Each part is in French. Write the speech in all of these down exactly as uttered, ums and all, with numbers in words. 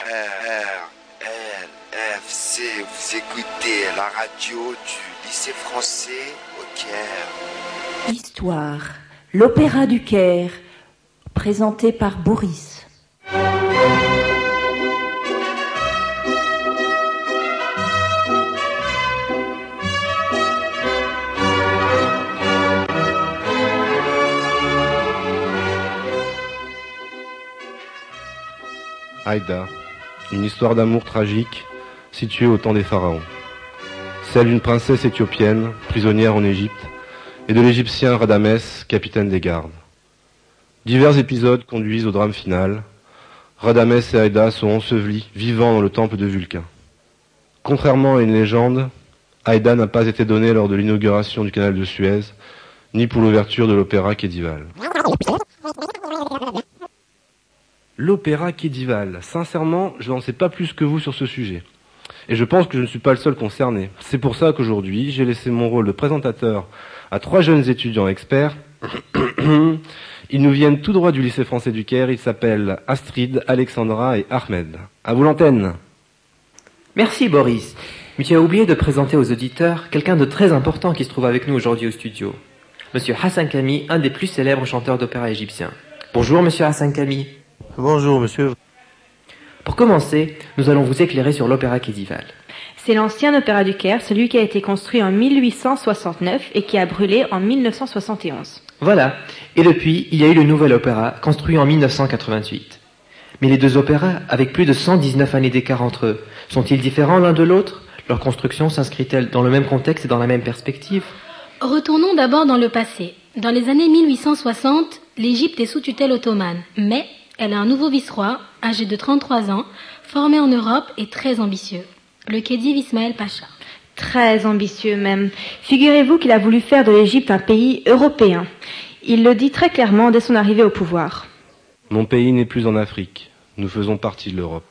R, L, F, C, vous écoutez la radio du lycée français au Caire. Histoire, l'Opéra du Caire, présenté par Boris. Aïda, une histoire d'amour tragique située au temps des pharaons. Celle d'une princesse éthiopienne, prisonnière en Égypte, et de l'Égyptien Radamès, capitaine des gardes. Divers épisodes conduisent au drame final. Radamès et Aïda sont ensevelis, vivants dans le temple de Vulcain. Contrairement à une légende, Aïda n'a pas été donnée lors de l'inauguration du canal de Suez, ni pour l'ouverture de l'opéra Kédival. L'opéra Kédival. Sincèrement, je n'en sais pas plus que vous sur ce sujet. Et je pense que je ne suis pas le seul concerné. C'est pour ça qu'aujourd'hui, j'ai laissé mon rôle de présentateur à trois jeunes étudiants experts. Ils nous viennent tout droit du lycée français du Caire. Ils s'appellent Astrid, Alexandra et Ahmed. À vous l'antenne. Merci Boris. Mais tu as oublié de présenter aux auditeurs quelqu'un de très important qui se trouve avec nous aujourd'hui au studio. Monsieur Hassan Kami, un des plus célèbres chanteurs d'opéra égyptiens. Bonjour Monsieur Hassan Kami. Bonjour monsieur. Pour commencer, nous allons vous éclairer sur l'opéra Kédival. C'est l'ancien opéra du Caire, celui qui a été construit en mille huit cent soixante-neuf et qui a brûlé en mille neuf cent soixante et onze. Voilà. Et depuis, il y a eu le nouvel opéra, construit en mille neuf cent quatre-vingt-huit. Mais les deux opéras, avec plus de cent dix-neuf années d'écart entre eux, sont-ils différents l'un de l'autre? Leur construction s'inscrit-elle dans le même contexte et dans la même perspective? Retournons d'abord dans le passé. Dans les années mille huit cent soixante, l'Égypte est sous tutelle ottomane, mais elle a un nouveau vice-roi, âgé de trente-trois ans, formé en Europe et très ambitieux, le Khedive Ismaël Pacha. Très ambitieux même. Figurez-vous qu'il a voulu faire de l'Égypte un pays européen. Il le dit très clairement dès son arrivée au pouvoir. Mon pays n'est plus en Afrique. Nous faisons partie de l'Europe.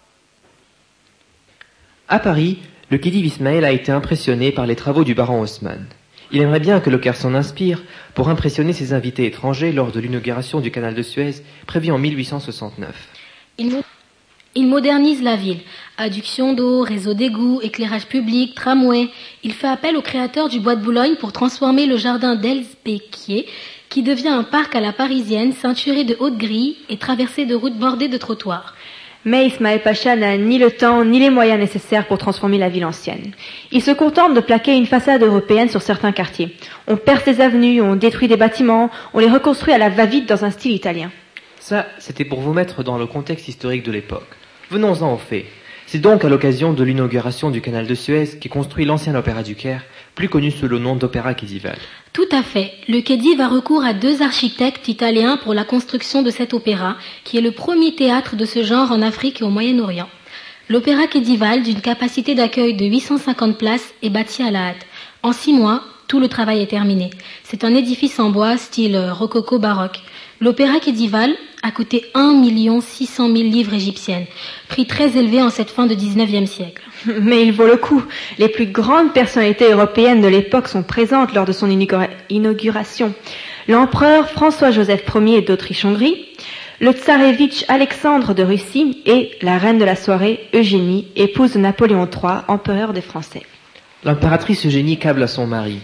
À Paris, le Khedive Ismaël a été impressionné par les travaux du baron Haussmann. Il aimerait bien que le Caire s'en inspire pour impressionner ses invités étrangers lors de l'inauguration du canal de Suez, prévue en mille huit cent soixante-neuf. Il, mo- il modernise la ville. Adduction d'eau, réseau d'égouts, éclairage public, tramway. Il fait appel aux créateurs du Bois de Boulogne pour transformer le jardin d'Elsbecquier, qui devient un parc à la parisienne, ceinturé de hautes grilles et traversé de routes bordées de trottoirs. Mais Ismaël Pacha n'a ni le temps ni les moyens nécessaires pour transformer la ville ancienne. Il se contente de plaquer une façade européenne sur certains quartiers. On perce des avenues, on détruit des bâtiments, on les reconstruit à la va-vite dans un style italien. Ça, c'était pour vous mettre dans le contexte historique de l'époque. Venons-en aux faits. C'est donc à l'occasion de l'inauguration du canal de Suez qu'est construit l'ancien opéra du Caire, plus connu sous le nom d'opéra Kédival. Tout à fait. Le Khedive a recours à deux architectes italiens pour la construction de cet opéra, qui est le premier théâtre de ce genre en Afrique et au Moyen-Orient. L'opéra Kédival, d'une capacité d'accueil de huit cent cinquante places, est bâti à la hâte. En six mois, tout le travail est terminé. C'est un édifice en bois, style rococo baroque. L'opéra Kédival a coûté un million six cent mille livres égyptiennes, prix très élevé en cette fin de dix-neuvième siècle. Mais il vaut le coup. Les plus grandes personnalités européennes de l'époque sont présentes lors de son inaugura- inauguration. L'empereur François-Joseph Ier d'Autriche-Hongrie, le tsarévitch Alexandre de Russie et la reine de la soirée, Eugénie, épouse de Napoléon trois, empereur des Français. L'impératrice Eugénie câble à son mari.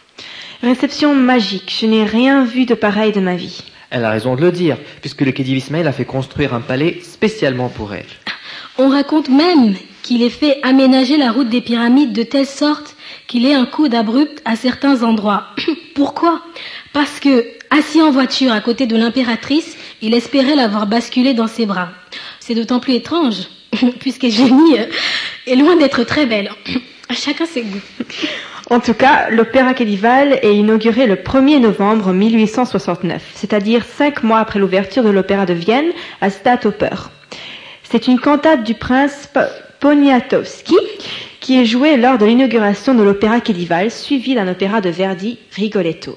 Réception magique. Je n'ai rien vu de pareil de ma vie. Elle a raison de le dire, puisque le Khedive Ismaël a fait construire un palais spécialement pour elle. On raconte même qu'il ait fait aménager la route des pyramides de telle sorte qu'il ait un coude abrupt à certains endroits. Pourquoi? Parce que, assis en voiture à côté de l'impératrice, il espérait l'avoir basculée dans ses bras. C'est d'autant plus étrange, puisque Eugénie est loin d'être très belle. Chacun ses goûts. En tout cas, l'opéra Kédival est inauguré le premier novembre mille huit cent soixante-neuf, c'est-à-dire cinq mois après l'ouverture de l'opéra de Vienne à Staatsoper. C'est une cantate du prince Poniatowski qui est jouée lors de l'inauguration de l'opéra Kédival, suivie d'un opéra de Verdi, Rigoletto.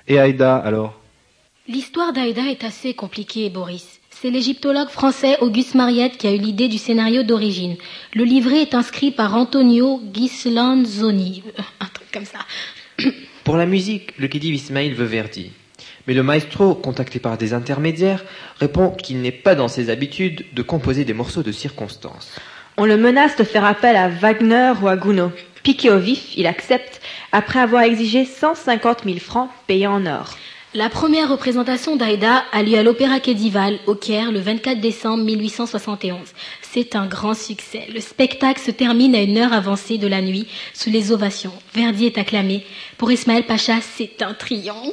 Et Aïda, alors? L'histoire d'Aïda est assez compliquée, Boris. C'est l'égyptologue français Auguste Mariette qui a eu l'idée du scénario d'origine. Le livret est inscrit par Antonio Ghislanzoni. Un truc comme ça. Pour la musique, le Khedive Ismail veut Verdi. Mais le maestro, contacté par des intermédiaires, répond qu'il n'est pas dans ses habitudes de composer des morceaux de circonstance. On le menace de faire appel à Wagner ou à Gounod. Piqué au vif, il accepte, après avoir exigé cent cinquante mille francs payés en or. La première représentation d'Aïda a lieu à l'Opéra Khedival, au Caire, le vingt-quatre décembre mille huit cent soixante et onze. C'est un grand succès. Le spectacle se termine à une heure avancée de la nuit, sous les ovations. Verdi est acclamé. Pour Ismaël Pacha, c'est un triomphe.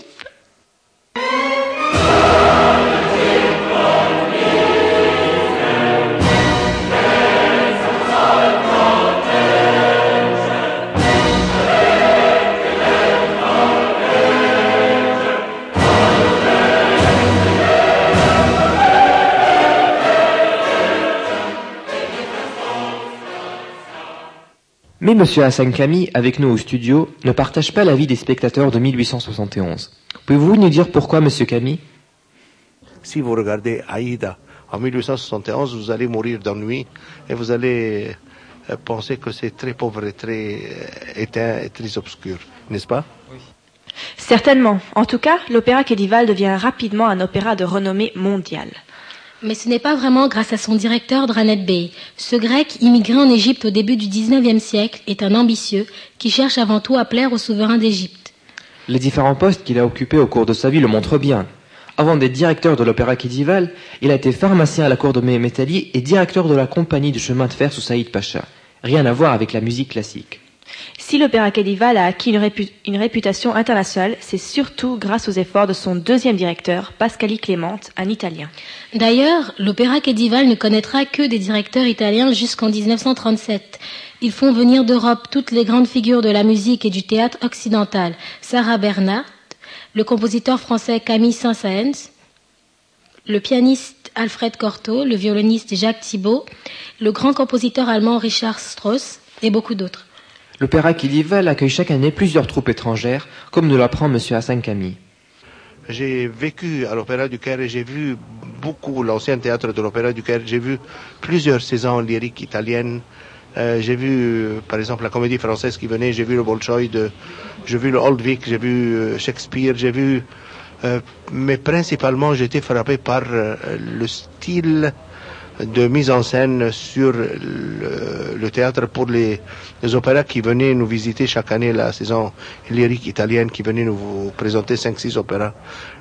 Mais M. Hassan Khami, avec nous au studio, ne partage pas l'avis des spectateurs de mille huit cent soixante et onze. Pouvez-vous nous dire pourquoi, M. Khami? Si vous regardez Aïda en mille huit cent soixante et onze, vous allez mourir d'ennui et vous allez penser que c'est très pauvre et très éteint et très obscur, n'est-ce pas? Oui. Certainement. En tout cas, l'opéra Khedival devient rapidement un opéra de renommée mondiale. Mais ce n'est pas vraiment grâce à son directeur Dranet Bey. Ce grec, immigré en Égypte au début du dix-neuvième siècle, est un ambitieux qui cherche avant tout à plaire au souverain d'Égypte. Les différents postes qu'il a occupés au cours de sa vie le montrent bien. Avant d'être directeur de l'opéra Khedival, il a été pharmacien à la cour de Mehmet Ali et directeur de la compagnie de chemin de fer sous Saïd Pacha. Rien à voir avec la musique classique. Si l'opéra Khedival a acquis une, répu- une réputation internationale, c'est surtout grâce aux efforts de son deuxième directeur, Pascali Clemente, un Italien. D'ailleurs, l'opéra Khedival ne connaîtra que des directeurs italiens jusqu'en dix-neuf cent trente-sept. Ils font venir d'Europe toutes les grandes figures de la musique et du théâtre occidental. Sarah Bernhardt, le compositeur français Camille Saint-Saëns, le pianiste Alfred Cortot, le violoniste Jacques Thibault, le grand compositeur allemand Richard Strauss et beaucoup d'autres. L'opéra Khedival accueille chaque année plusieurs troupes étrangères, comme nous l'apprend M. Hassan Khami. J'ai vécu à l'Opéra du Caire et j'ai vu beaucoup l'ancien théâtre de l'Opéra du Caire. J'ai vu plusieurs saisons lyriques italiennes. Euh, j'ai vu, par exemple, la Comédie Française qui venait. J'ai vu le Bolchoï, de, j'ai vu le Old Vic, j'ai vu euh, Shakespeare, j'ai vu... Euh, mais principalement, j'ai été frappé par euh, le style de mise en scène sur le, le théâtre pour les, les opéras qui venaient nous visiter chaque année, la saison lyrique italienne qui venait nous présenter cinq six opéras.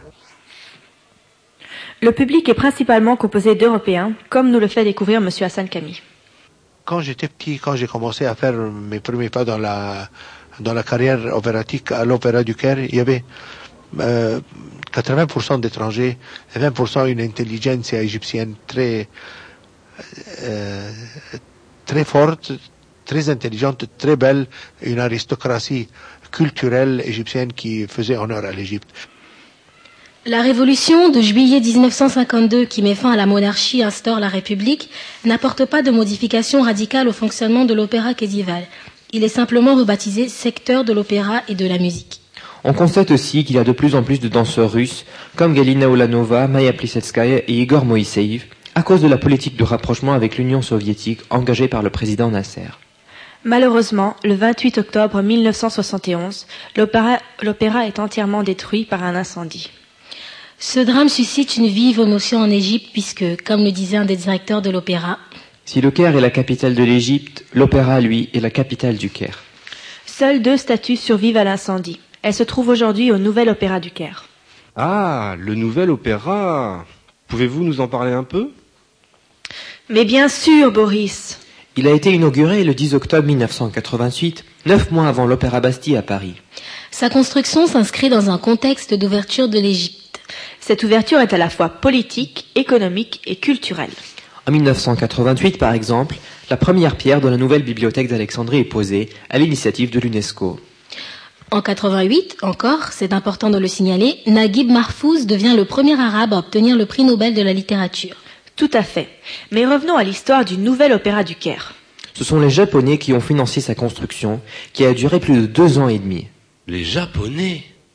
Le public est principalement composé d'Européens, comme nous le fait découvrir M. Hassan Khami. Quand j'étais petit, quand j'ai commencé à faire mes premiers pas dans la, dans la carrière opératique à l'Opéra du Caire, il y avait euh, quatre-vingts pour cent d'étrangers et vingt pour cent une intelligence égyptienne très Euh, très forte, très intelligente, très belle, une aristocratie culturelle égyptienne qui faisait honneur à l'Égypte. La révolution de juillet dix-neuf cent cinquante-deux qui met fin à la monarchie et instaure la République n'apporte pas de modification radicale au fonctionnement de l'opéra Khedival. Il est simplement rebaptisé secteur de l'opéra et de la musique. On constate aussi qu'il y a de plus en plus de danseurs russes, comme Galina Ulanova, Maya Plisetskaya et Igor Moïseïv, à cause de la politique de rapprochement avec l'Union soviétique engagée par le président Nasser. Malheureusement, le vingt-huit octobre mille neuf cent soixante et onze, l'opéra, l'opéra est entièrement détruit par un incendie. Ce drame suscite une vive émotion en Égypte puisque, comme le disait un des directeurs de l'opéra, si le Caire est la capitale de l'Égypte, l'opéra, lui, est la capitale du Caire. Seules deux statues survivent à l'incendie. Elles se trouvent aujourd'hui au Nouvel Opéra du Caire. Ah, le Nouvel Opéra! Pouvez-vous nous en parler un peu? Mais bien sûr, Boris. Il a été inauguré le dix octobre mille neuf cent quatre-vingt-huit, neuf mois avant l'Opéra Bastille à Paris. Sa construction s'inscrit dans un contexte d'ouverture de l'Égypte. Cette ouverture est à la fois politique, économique et culturelle. En mille neuf cent quatre-vingt-huit, par exemple, la première pierre de la nouvelle bibliothèque d'Alexandrie est posée à l'initiative de l'UNESCO. En quatre-vingt-huit, encore, c'est important de le signaler, Naguib Mahfouz devient le premier arabe à obtenir le prix Nobel de la littérature. Tout à fait. Mais revenons à l'histoire du Nouvel Opéra du Caire. Ce sont les Japonais qui ont financé sa construction, qui a duré plus de deux ans et demi. Les Japonais?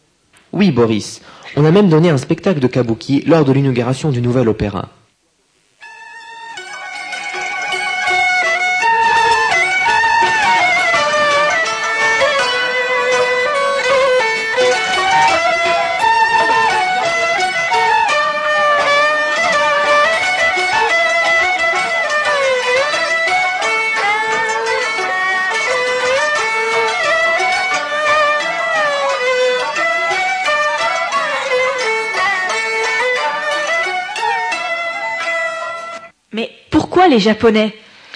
Oui, Boris. On a même donné un spectacle de kabuki lors de l'inauguration du nouvel opéra. Mais pourquoi les Japonais?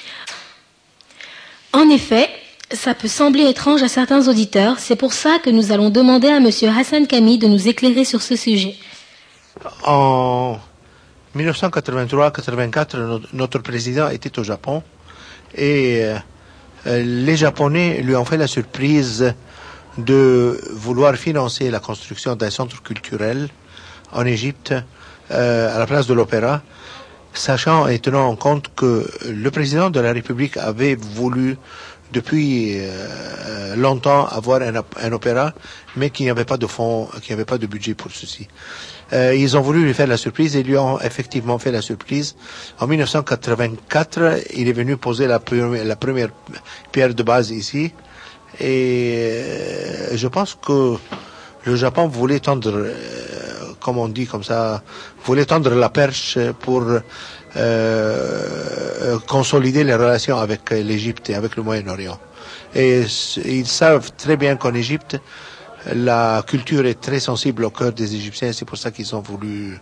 En effet, ça peut sembler étrange à certains auditeurs, c'est pour ça que nous allons demander à monsieur Hassan Kami de nous éclairer sur ce sujet. En dix-neuf cent quatre-vingt-trois quatre-vingt-quatre, notre président était au Japon et euh, les Japonais lui ont fait la surprise de vouloir financer la construction d'un centre culturel en Égypte euh, à la place de l'opéra, sachant et tenant en compte que le président de la République avait voulu depuis euh, longtemps avoir un, un opéra, mais qu'il n'y avait pas de fonds, qu'il n'y avait pas de budget pour ceci. Euh, ils ont voulu lui faire la surprise et lui ont effectivement fait la surprise. En dix-neuf cent quatre-vingt-quatre, il est venu poser la, première, la première pierre de base ici. Et euh, je pense que le Japon voulait tendre, euh, comme on dit comme ça, voulait tendre la perche pour euh, consolider les relations avec l'Égypte et avec le Moyen-Orient. Et ils savent très bien qu'en Égypte, la culture est très sensible au cœur des Égyptiens. C'est pour ça qu'ils ont voulu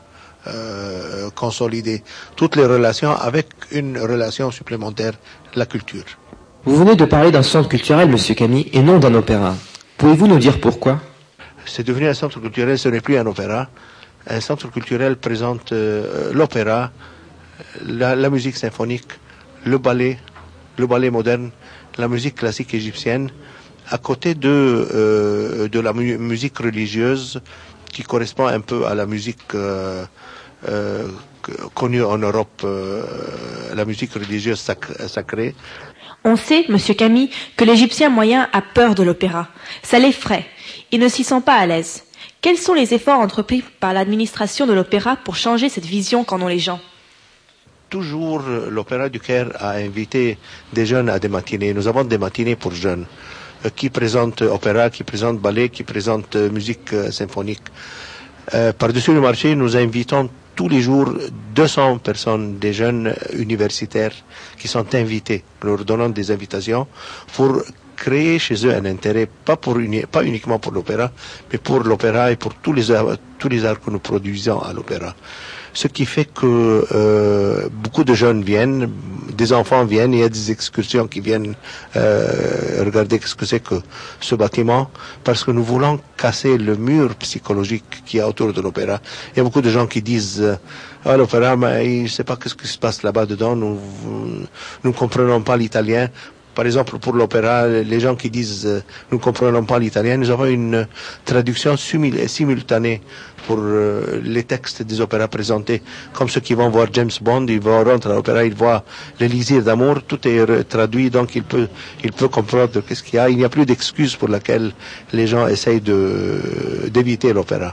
euh, consolider toutes les relations avec une relation supplémentaire, la culture. Vous venez de parler d'un centre culturel, monsieur Kami, et non d'un opéra. Pouvez-vous nous dire pourquoi? C'est devenu un centre culturel, ce n'est plus un opéra. Un centre culturel présente euh, l'opéra, la, la musique symphonique, le ballet, le ballet moderne, la musique classique égyptienne, à côté de, euh, de la mu- musique religieuse qui correspond un peu à la musique euh, euh, connue en Europe, euh, la musique religieuse sac- sacrée. On sait, monsieur Kami, que l'Égyptien moyen a peur de l'opéra. Ça l'effraie. Il ne s'y sent pas à l'aise. Quels sont les efforts entrepris par l'administration de l'opéra pour changer cette vision qu'en ont les gens? Toujours, l'Opéra du Caire a invité des jeunes à des matinées. Nous avons des matinées pour jeunes euh, qui présentent opéra, qui présentent ballet, qui présentent euh, musique euh, symphonique. Euh, par-dessus le marché, nous invitons tous les jours deux cents personnes, des jeunes universitaires qui sont invités, leur donnant des invitations pour créer chez eux un intérêt, pas, pour uni- pas uniquement pour l'opéra, mais pour l'opéra et pour tous les arts, tous les arts que nous produisons à l'opéra. Ce qui fait que euh, beaucoup de jeunes viennent, des enfants viennent, il y a des excursions qui viennent euh, regarder ce que c'est que ce bâtiment, parce que nous voulons casser le mur psychologique qu'il y a autour de l'opéra. Il y a beaucoup de gens qui disent euh, ah, l'opéra, mais il ne sait pas ce qui se passe là-bas dedans, nous nous ne comprenons pas l'italien. Par exemple, pour l'opéra, les gens qui disent euh, nous ne comprenons pas l'italien, nous avons une traduction simul- simultanée pour euh, les textes des opéras présentés. Comme ceux qui vont voir James Bond, ils vont rentrer à l'opéra, ils voient l'Élysée d'amour, tout est re- traduit, donc il peut, il peut comprendre qu'est-ce qu'il y a. Il n'y a plus d'excuse pour laquelle les gens essayent de, d'éviter l'opéra.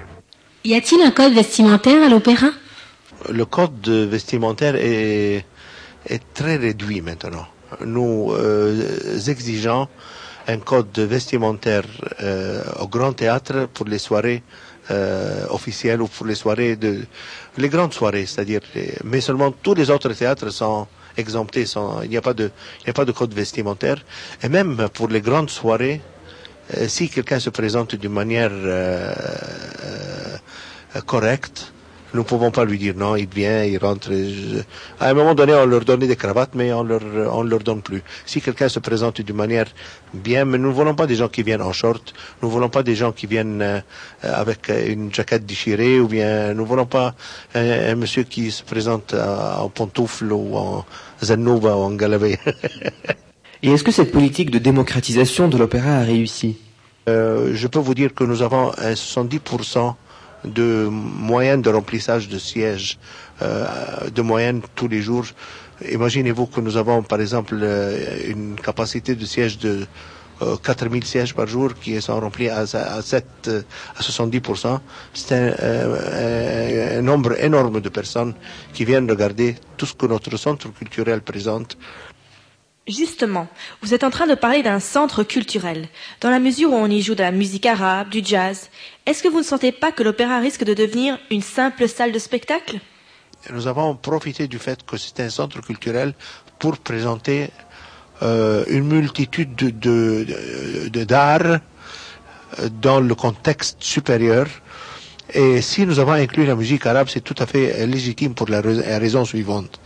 Y a-t-il un code vestimentaire à l'opéra? Le code vestimentaire est, est très réduit maintenant. Nous euh, exigeons un code vestimentaire euh, au Grand Théâtre pour les soirées euh, officielles ou pour les soirées de les grandes soirées, c'est-à-dire, mais seulement tous les autres théâtres sont exemptés, sont, il n'y a pas de, il n'y a pas de code vestimentaire. Et même pour les grandes soirées, euh, si quelqu'un se présente d'une manière euh, euh, correcte, nous ne pouvons pas lui dire non, il vient, il rentre. Je... À un moment donné, on leur donnait des cravates, mais on leur, on leur donne plus. Si quelqu'un se présente d'une manière bien, mais nous ne voulons pas des gens qui viennent en short, nous ne voulons pas des gens qui viennent euh, avec une jaquette déchirée, ou bien nous ne voulons pas un, un monsieur qui se présente à, en pantoufle ou en zanouba ou en galavé. Et est-ce que cette politique de démocratisation de l'opéra a réussi? euh, Je peux vous dire que nous avons un soixante-dix pour cent de moyenne de remplissage de sièges, euh, de moyenne tous les jours. Imaginez-vous que nous avons par exemple euh, une capacité de siège de euh, quatre mille sièges par jour qui sont remplis à, à, sept, à soixante-dix pour cent. C'est un, euh, un nombre énorme de personnes qui viennent regarder tout ce que notre centre culturel présente. Justement, vous êtes en train de parler d'un centre culturel. Dans la mesure où on y joue de la musique arabe, du jazz, est-ce que vous ne sentez pas que l'opéra risque de devenir une simple salle de spectacle ? Nous avons profité du fait que c'est un centre culturel pour présenter euh, une multitude de, de, de, de d'art dans le contexte supérieur. Et si nous avons inclus la musique arabe, c'est tout à fait légitime pour la raison suivante.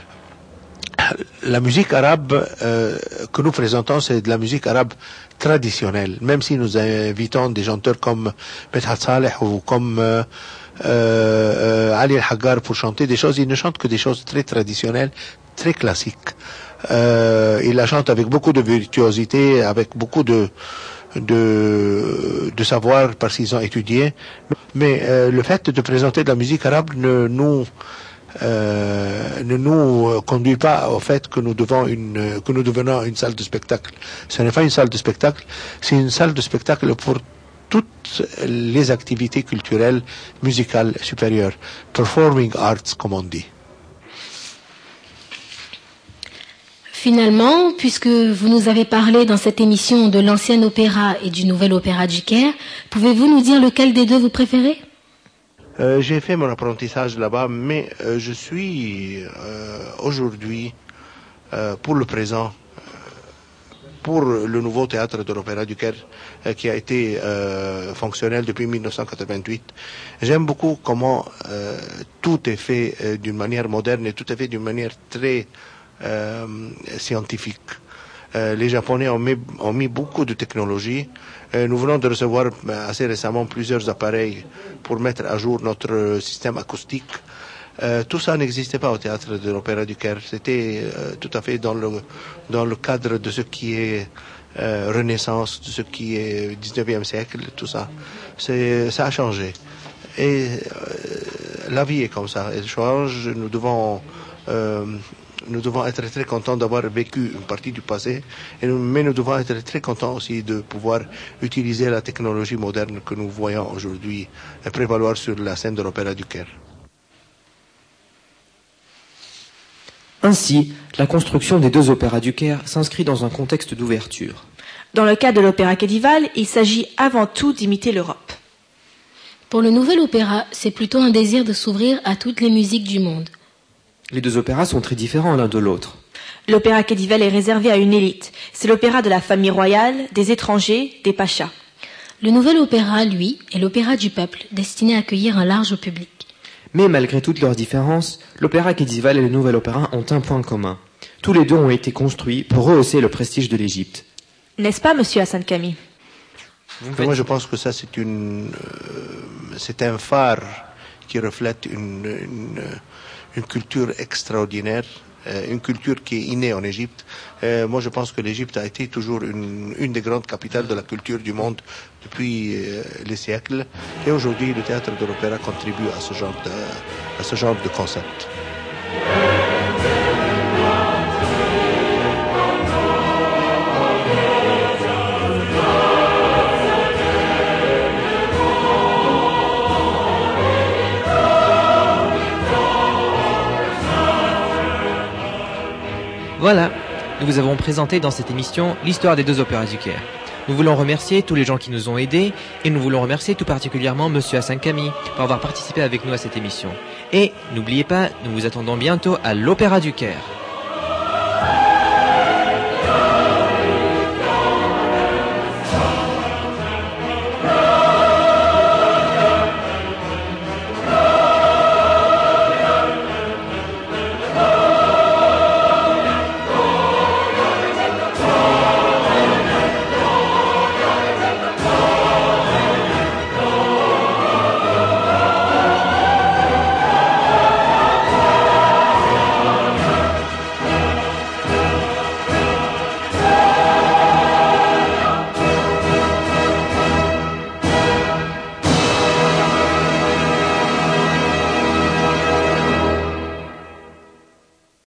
La musique arabe euh, que nous présentons, c'est de la musique arabe traditionnelle. Même si nous invitons des chanteurs comme Medhat Saleh ou comme euh, euh, Ali El-Haggar pour chanter des choses, ils ne chantent que des choses très traditionnelles, très classiques. Euh, ils la chantent avec beaucoup de virtuosité, avec beaucoup de de, de savoir parce qu'ils ont étudié. Mais euh, le fait de présenter de la musique arabe ne nous Euh, ne nous conduit pas au fait que nous devons une, que nous devenons une salle de spectacle. Ce n'est pas une salle de spectacle, c'est une salle de spectacle pour toutes les activités culturelles, musicales supérieures, performing arts comme on dit. Finalement, puisque vous nous avez parlé dans cette émission de l'ancien opéra et du nouvel opéra du Caire, pouvez-vous nous dire lequel des deux vous préférez ? Euh, j'ai fait mon apprentissage là-bas, mais euh, je suis euh, aujourd'hui, euh, pour le présent, pour le nouveau théâtre de l'Opéra du Caire, euh, qui a été euh, fonctionnel depuis mille neuf cent quatre-vingt-huit. J'aime beaucoup comment euh, tout est fait euh, d'une manière moderne et tout est fait d'une manière très euh, scientifique. Euh, les Japonais ont mis, ont mis beaucoup de technologie. Euh, nous venons de recevoir assez récemment plusieurs appareils pour mettre à jour notre système acoustique. Euh, tout ça n'existait pas au théâtre de l'Opéra du Caire. C'était euh, tout à fait dans le, dans le cadre de ce qui est euh, Renaissance, de ce qui est dix-neuvième siècle, tout ça. C'est, ça a changé. Et euh, la vie est comme ça, elle change. Nous devons... Euh, Nous devons être très contents d'avoir vécu une partie du passé, et nous, mais nous devons être très contents aussi de pouvoir utiliser la technologie moderne que nous voyons aujourd'hui prévaloir sur la scène de l'Opéra du Caire. Ainsi, la construction des deux opéras du Caire s'inscrit dans un contexte d'ouverture. Dans le cas de l'opéra Kedival, il s'agit avant tout d'imiter l'Europe. Pour le nouvel opéra, c'est plutôt un désir de s'ouvrir à toutes les musiques du monde. Les deux opéras sont très différents l'un de l'autre. L'opéra Kedival est réservé à une élite. C'est l'opéra de la famille royale, des étrangers, des pachas. Le nouvel opéra, lui, est l'opéra du peuple, destiné à accueillir un large public. Mais malgré toutes leurs différences, l'opéra Kedival et le nouvel opéra ont un point commun. Tous les deux ont été construits pour rehausser le prestige de l'Égypte. N'est-ce pas, monsieur Hassan Kami ? Moi, je pense que ça, c'est une, euh, c'est un phare qui reflète une, une une culture extraordinaire, euh, une culture qui est innée en Égypte. Euh, moi, je pense que l'Égypte a été toujours une, une des grandes capitales de la culture du monde depuis euh, les siècles. Et aujourd'hui, le théâtre de l'opéra contribue à ce genre de, à ce genre de concept. Voilà, nous vous avons présenté dans cette émission l'histoire des deux opéras du Caire. Nous voulons remercier tous les gens qui nous ont aidés et nous voulons remercier tout particulièrement monsieur Hassan Kami pour avoir participé avec nous à cette émission. Et n'oubliez pas, nous vous attendons bientôt à l'Opéra du Caire.